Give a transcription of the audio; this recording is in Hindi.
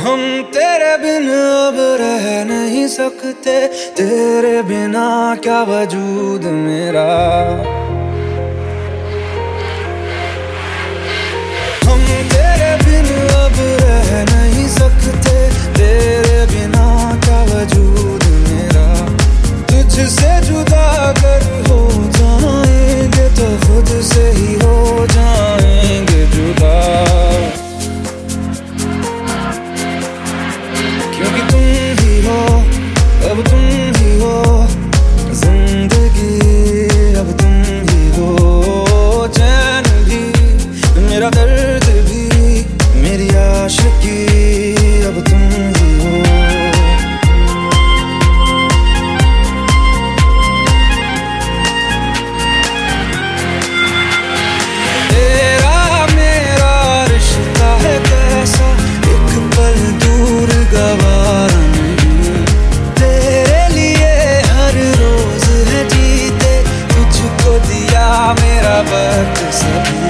हम तेरे बिन अब रह नहीं सकते, तेरे बिना क्या वजूद मेरा। हम तेरे बिन अब रह नहीं सकते, तेरे बिना क्या वजूद मेरा। तुझसे जुदा अगर हो जाएंगे तो खुद से ही हो जाएंगे जुदा। क्योंकि तुम ही हो, अब तुम ही हो जिंदगी, अब तुम ही हो चैन भी, मेरा दर्द भी, मेरी आशिकी, अब तुम ही हो। तेरा मेरा रिश्ता है कैसा, एक पल दूर गवारा नहीं। तेरे लिए हर रोज है जीते, तुझको दिया मेरा वक्त सभी।